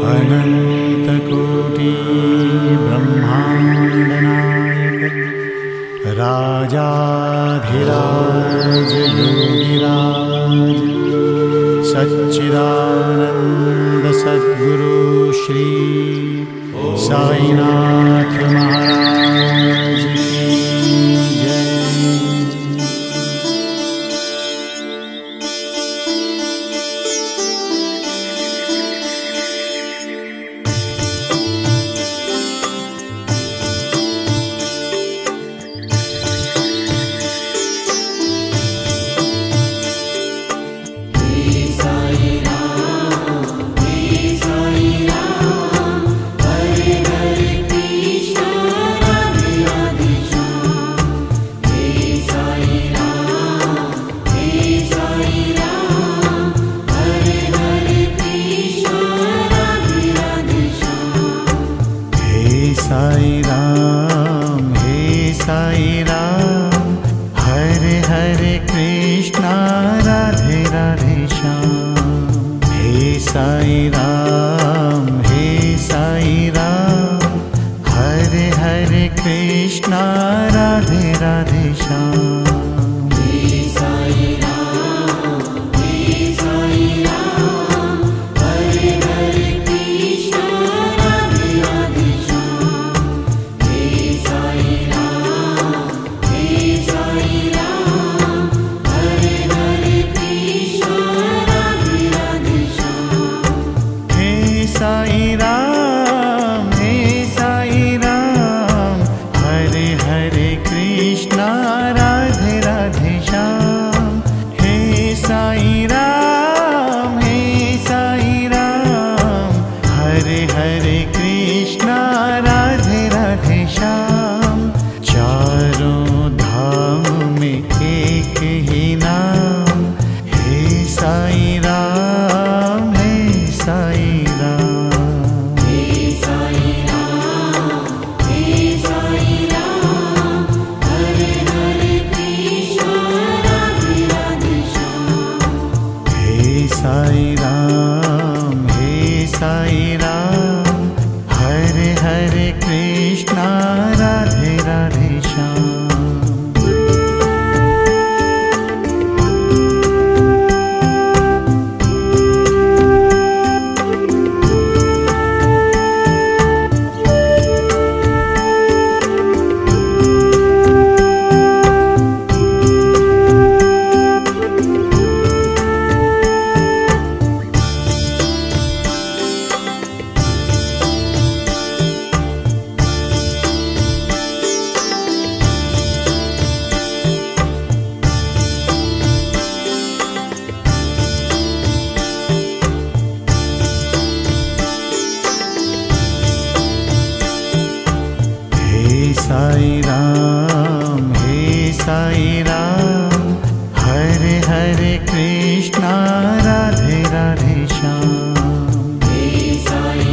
अनंतकोटि ब्रह्मांडनायक राजाधिराज योगिराज सच्चिदानंद सद्गुरु श्री साईनाथ महाराज की जय। साई राम हे साई राम हरे हरे कृष्णा राधे राधे श्याम। हे साई राम हरे हरे कृष्णा राधे राधे श्याम। साई राम हरे हरे कृष्णा राधे राधे श्याम। हे साई राम हरे हरे कृष्णा राधे राधे श्याम। चारों धाम में एक ही नाम हे साई राम हे साई साई राम हरे हरे कृष्णा राधे राधे श्याम। साई राम हरे हरे कृष्णा राधे राधे श्याम। हे साई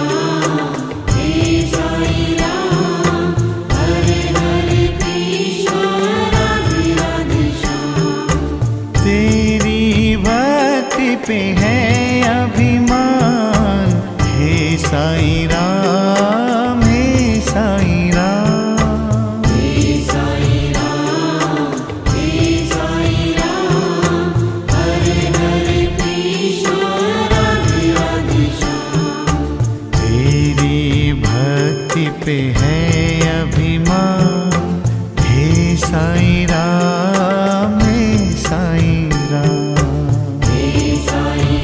राम हरे हरे कृष्णा राधे राधे श्याम। तेरी भक्ति पे है अभिमान हे साई राम हे साई राम। पे है अभिमान हे साई राम हे साई राम। हे साई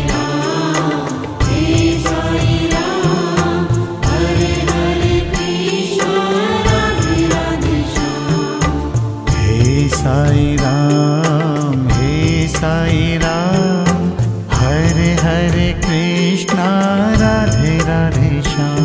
राम हरे हरे कृष्णा राधे राधे श्याम। हे साई राम हरे हरे कृष्णा राधे राधे श्याम।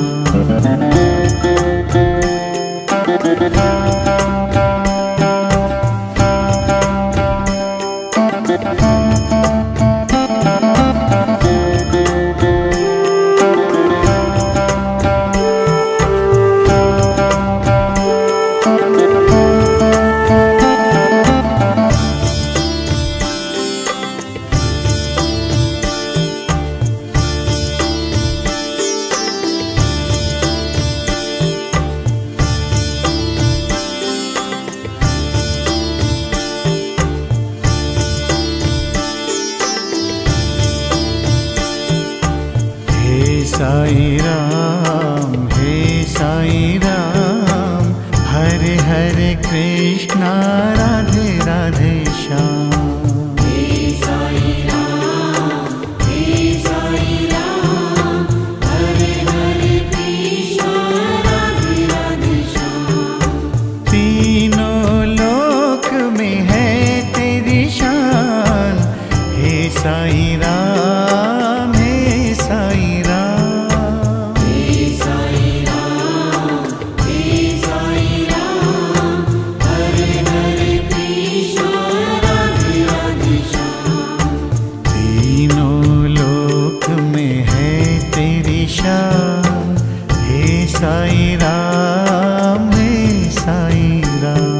साई राम, हे साई राम, हरे हरे कृष्णा राधे राधे श्याम। साई राम, हे साई राम, हे साई राम, हे साई राम, हरे हरे कृष्णा राधे राधे श्याम। तीनों लोक में है तेरी शान, हे साई राम, हे साई राम।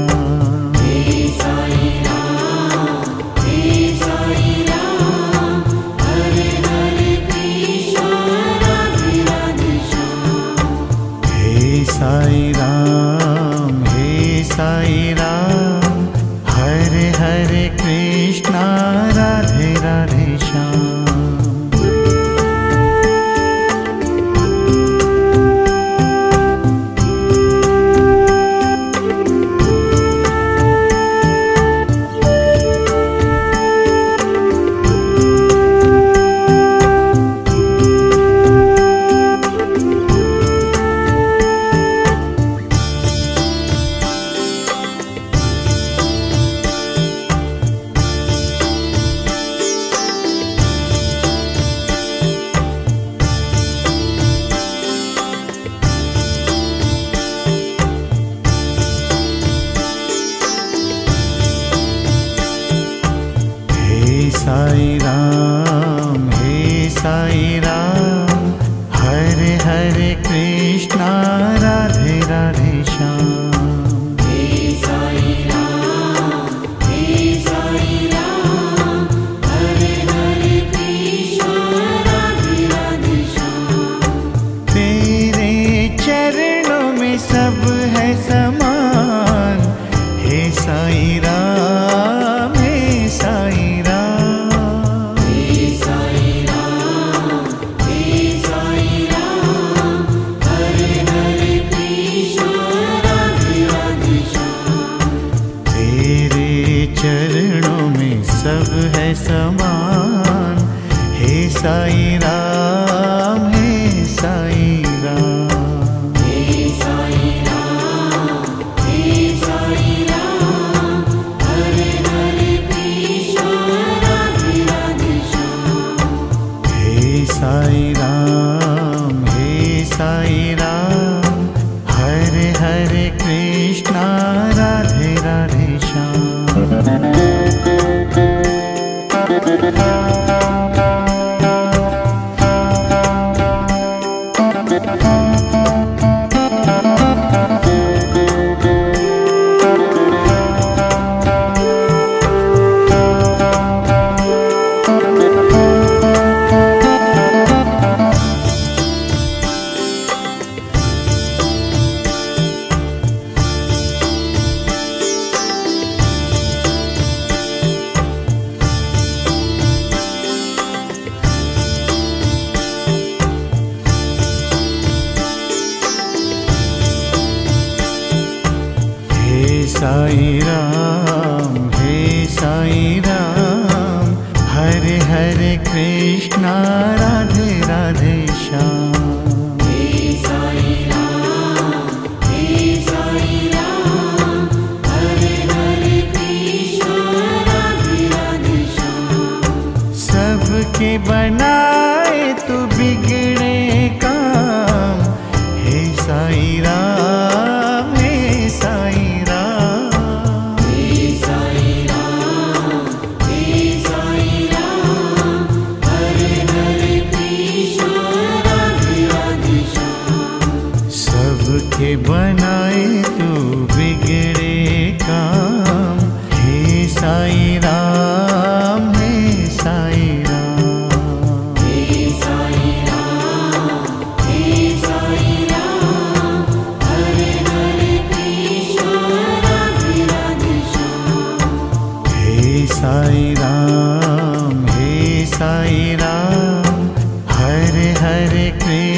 साई राम, हे साई राम, हरे हरे कृष्णा राधे राधे श्याम। साई राम, हे साई राम, हरे हरे कृष्णा राधे राधे श्याम। हे साई राम, हे साई राम, हरे हरे कृष्णा राधे राधे श्याम। तेरे चरणों में सब है समान, हे साई राम, हे साई राम। चरणों में सब है समान, हे साई राम, हे साई राम, हे साई राम, हे साई राम, हरे हरे कृष्णा राधे राधे श्याम। हे साई राम, हे साई राम, हरे हरे कृष्णा राधे राधे श्याम। साई राम, हे साई राम, हरे हरे कृष्णा राधे राधे श्याम। हे साई राम, हे साई राम, हरे हरे कृष्णा राधे राधे श्याम। सबके बनाए तू बिगड़े काम, हे साई राम, हे साई के बनाए तू बिगड़े काम, हे साई राम, हे साई राम, हे साई राम, हे साई राम, हरे हरे कृष्णा राधे राधे श्याम। हे साई राम, हे साई राम, हरे हरे कृष्ण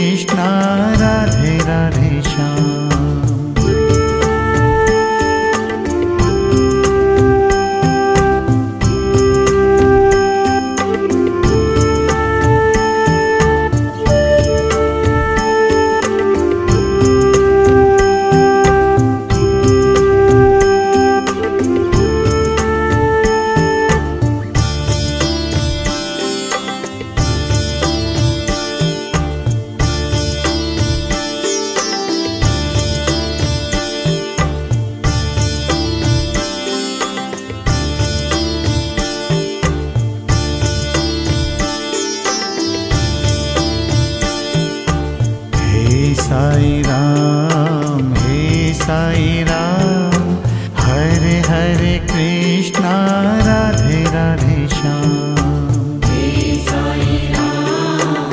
साई राम, हरे हरे कृष्णा राधे राधे श्याम। हे साई राम,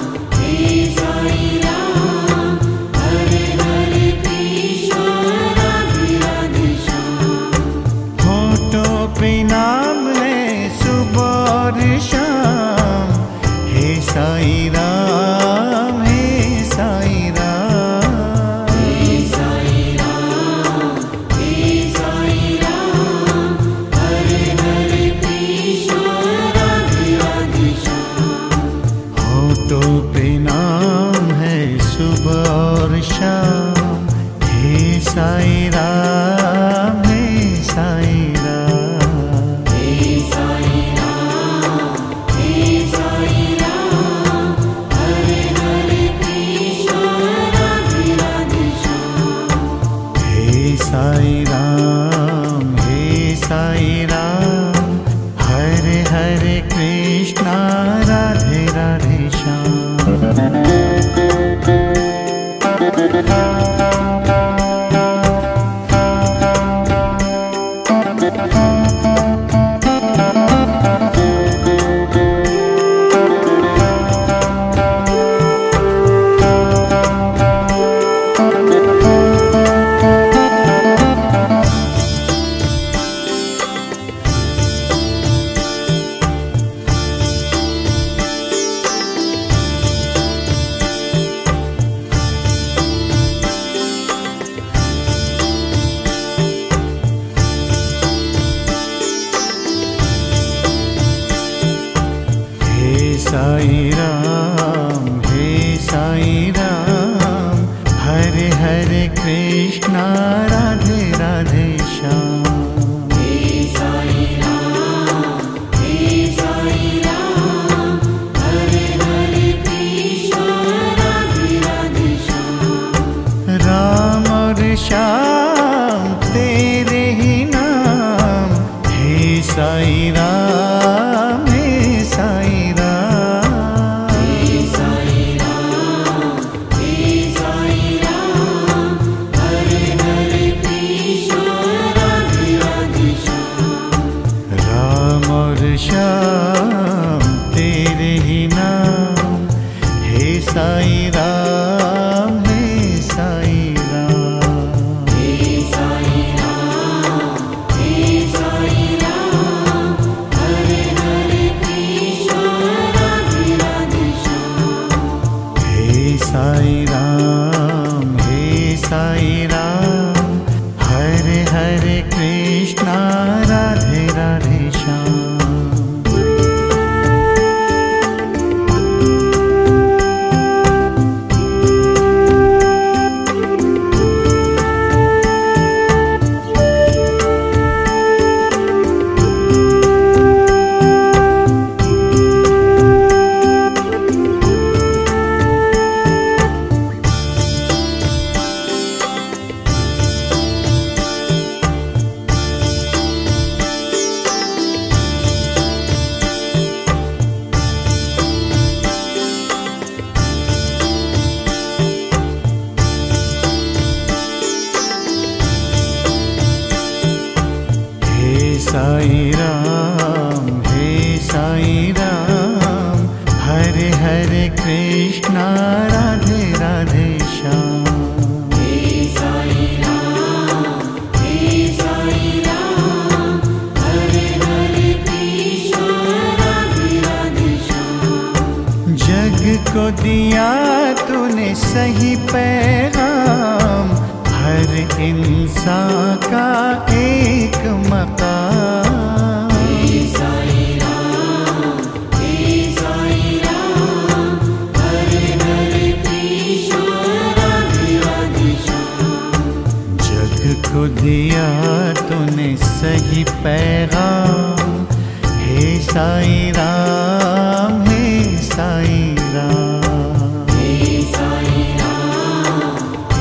हरे हरे कृष्णा राधे राधे श्याम। होठों पे नाम है सुबह और शाम, हे साई राम, हे साई राम। हे साई राम, हरे हरे कृष्णा राधे राधे श्याम। होठों पे नाम है सुबह और शाम, हे साई राम, हे साई राम। हे साई राम, हरे हरे कृष्णा राधे राधे श्याम। हे साई राम, हरे हरे कृष्णा राधे राधे हे साई राम, हरे हरे कृष्णा राधे राधे श्याम। हे साई राम, हरे हरे कृष्णा राधे राधे श्याम। राम और श्याम तेरे ही नाम, हे साई राम, हे साई राम। हे साई राम, हरे हरे कृष्णा राधे राधे श्याम। राम और श्याम तेरे ही नाम, हे साई राम, हे साई राम। हे साई राम, हरे हरे कृष्णा राधे राधे श्याम। हे साई राम, हरे हरे कृष्णा राधे राधे श्याम। साई राम, हरे हरे कृष्णा राधे राधे श्याम। हे साई राम, हरे हरे कृष्णा राधे राधे श्याम। जग को दिया तूने सही पैगाम, हर इंसान का एक मकाम। हे साई राम, हरे हरे कृष्णा राधे राधे श्याम। जग को दिया तूने सही पैगाम, हे साई राम, हे साई राम। हे साई राम,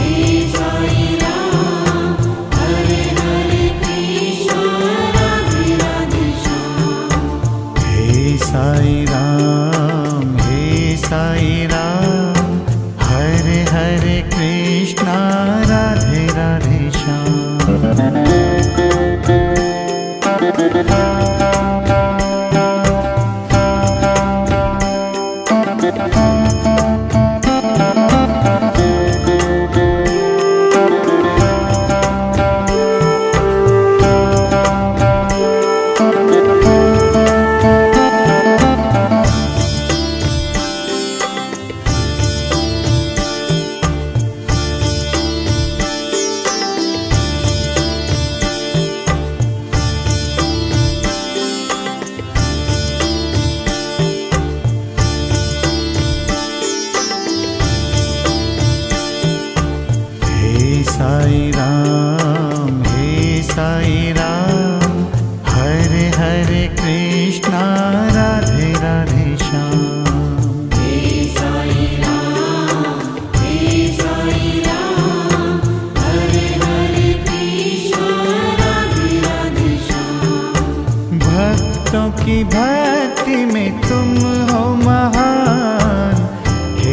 हरे हरे कृष्णा राधे राधे श्याम। हे साई राम, हरे हरे कृष्णा राधे राधे श्याम।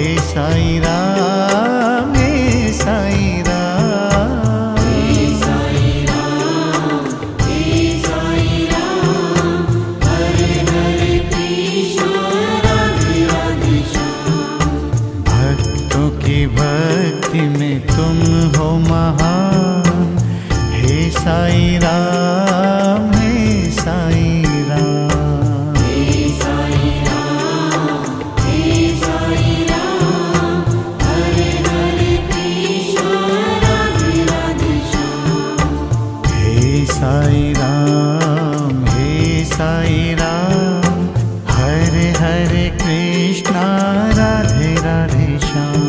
साई राम, हे साई राम। हे साई राम, हे साई राम, हरे हरे कृष्ण राधे राधे श्याम। भक्तों की भक्ति में तुम हो महान, हे साई राम, हे साई राम। हे साई राम, हे साई राम, हरे हरे कृष्ण राधे राधे श्याम। हे साई राम, हे साई राम, हरे हरे कृष्णा राधे राधे श्याम।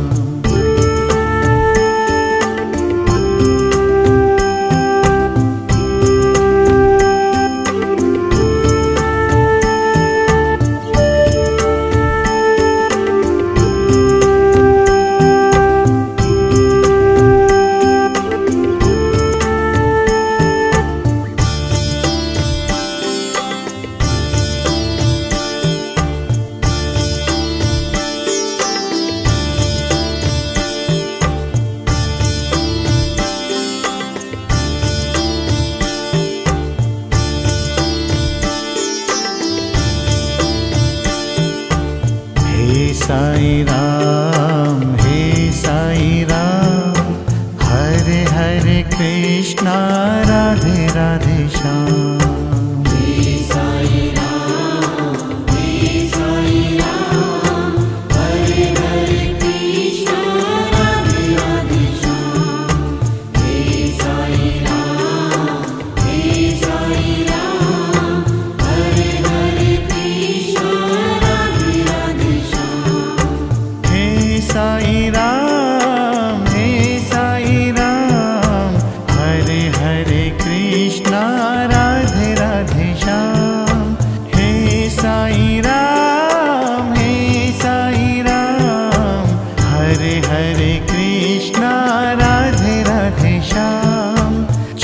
हे साई राम, हे साई राम, हरे हरे कृष्णा राधे राधे श्याम। हे साई राम, हे साई राम, हरे हरे कृष्ण राधे राधे श्याम। हे साई राम, हे साई राम, हरे हरे कृष्ण राधे राधे श्याम। हे साई राम, हे साई राम, हरे हरे कृष्णा राधे राधे श्याम। हे साई राम, हे साई राम, हरे हरे कृष्णा राधे राधे श्याम।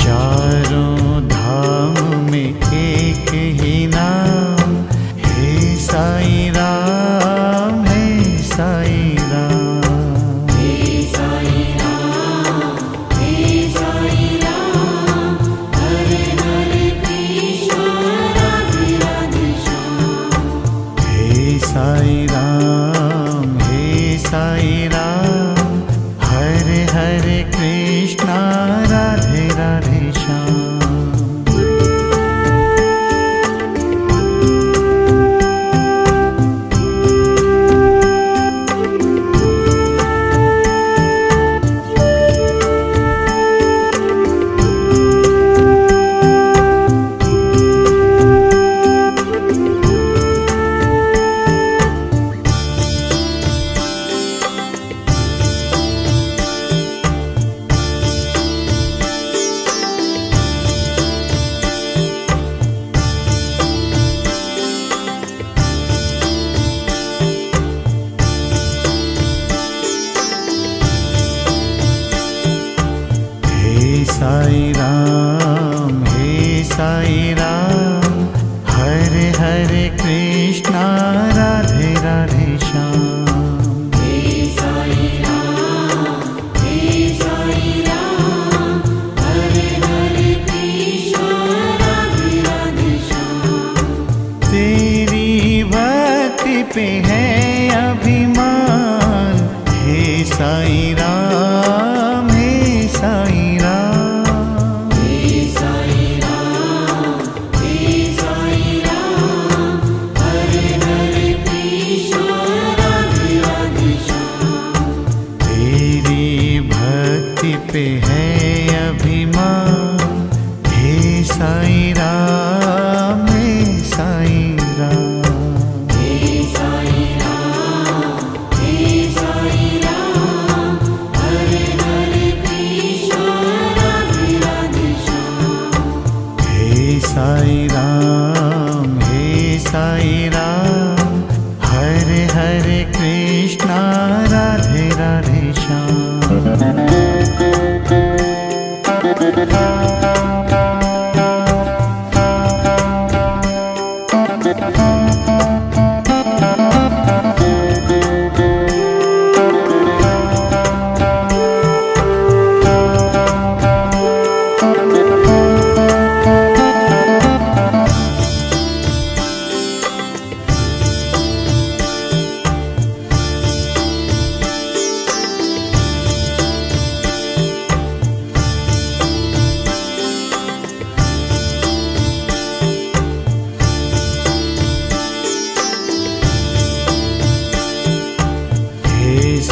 चारों धाम में एक ही नाम, हे साई राम, हे साई राम। हे साई राम, हे साई राम, हरे हरे कृष्ण राधे राधे श्याम। हे साई राम, हे साई राम, हरे हरे कृष्णा राधे राधे श्याम।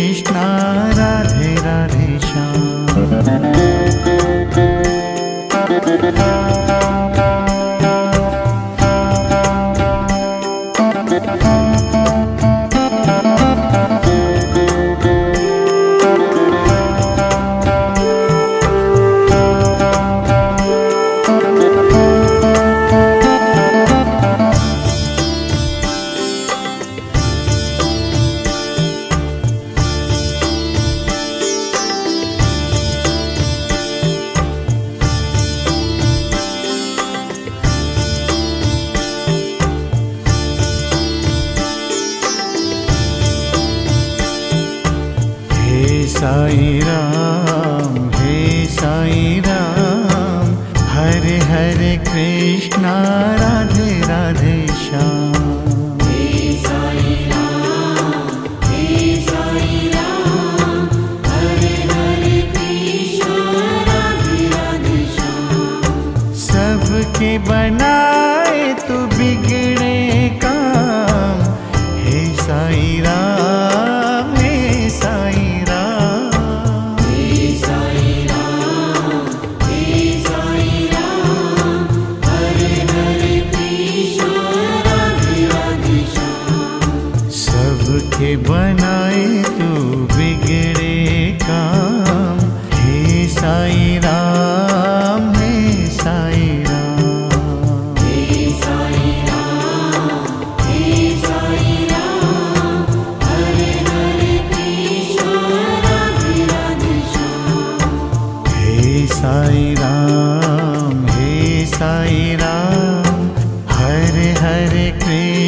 कृष्णा राधे राधे श्याम। साई राम हरे हरे कृष्णा राधे राधे श्याम। हे साई राम हरे हरे कृष्णा राधे राधे श्याम। सबके बनाए तू बिगड़े काम, हे साई राम हे साई राम। हे साई राम हरे हरे कृष्णा राधे राधे श्याम। सबके बनाए तू बिगड़े काम, हे साई राम हे साई राम। हे साई राम हरे हरे कृष्णा राधे राधे श्याम। हे साई राम हरे हरे कृष्ण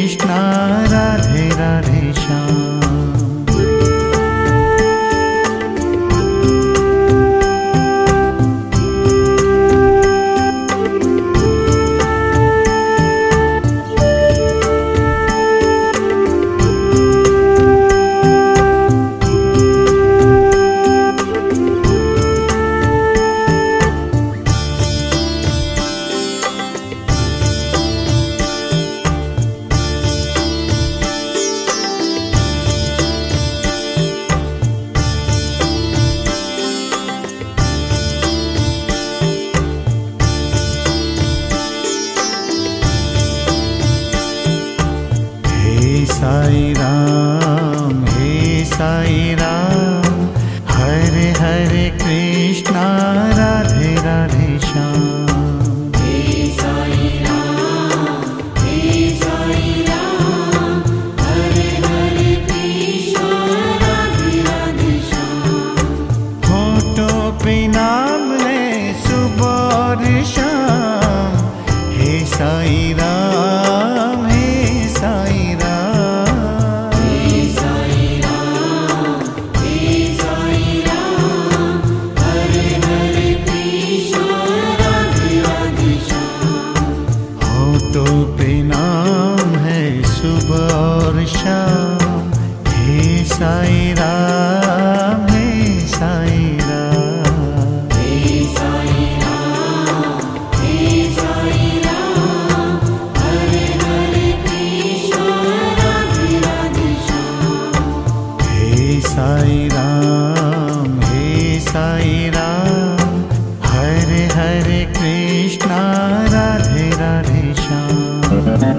साई राम, हे साई राम, हरे हरे कृष्णा राधे राधे श्याम। हे साई राम, हे साई राम, हरे हरे कृष्णा राधे राधे श्याम। होठों पे नाम है सुबह और शाम, हे साई राम, हे साई राम। हे साई राम, हे साई राम, हरे हरे कृष्णा राधे राधे श्याम। होठों पे नाम है सुबह और शाम, हे साई राम, हे साई राम। हे साई राम, हे साई राम, हरे हरे कृष्णा राधे राधे श्याम। हे साई राम, हे साई राम, हरे हरे कृष्णा राधे राधे श्याम।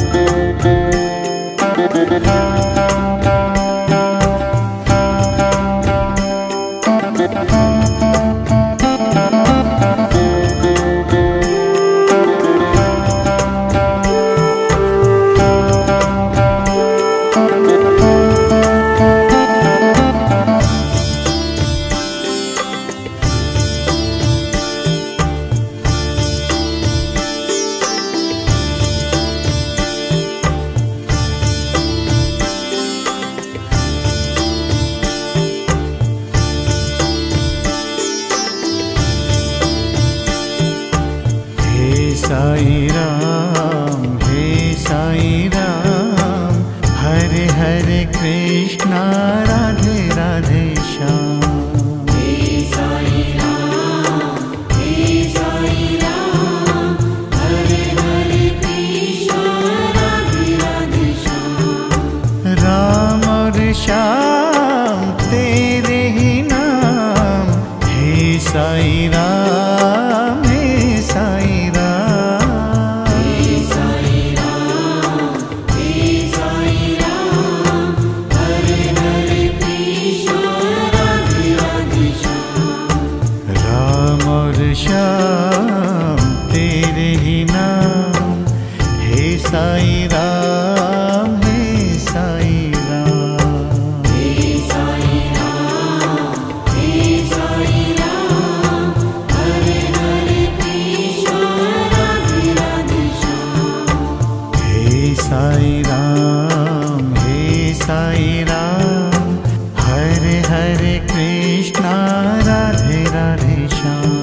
हे साई राम, हे साई राम, हरे हरे कृष्णा राधे राधे श्याम। हे साई राम, हे साई राम, हरे हरे कृष्णा राधे राधे श्याम। राम और श्याम तेरे ही नाम, हे साई राम, हे साई राम। हे साई राम, हे साई राम, हरे हरे कृष्णा राधे राधे श्याम। राम और श्याम तेरे ही नाम, हे साई राम, हे साई राम। हे साई राम, हे साई राम, हरे हरे कृष्णा राधे राधे श्याम। हे साई राम, हे साई राम, हरे हरे कृष्णा राधे राधे श्याम।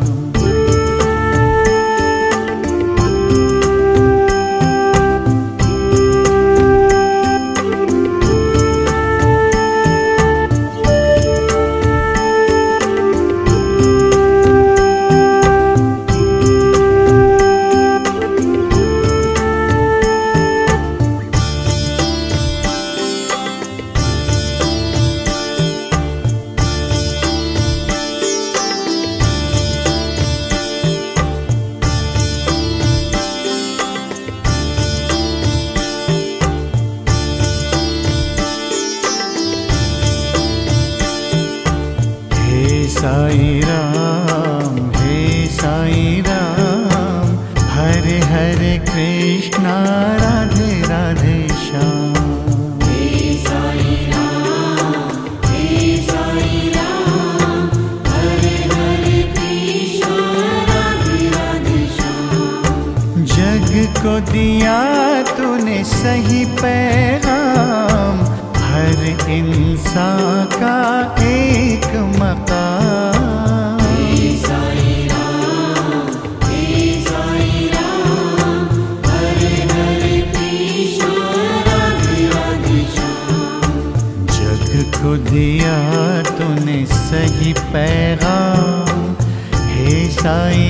हे साई राम, हे साई राम, हरे हरे कृष्णा राधे राधे श्याम। हे साई राम, हे साई राम, हरे हरे कृष्णा राधे राधे श्याम। जग को दिया तूने सही पैगाम, हर इंसान का एक मकाम। हे साई राम, हे साई राम, हरे हरे कृष्णा राधे राधे श्याम। जग को दिया तूने सही पैगाम, हे साई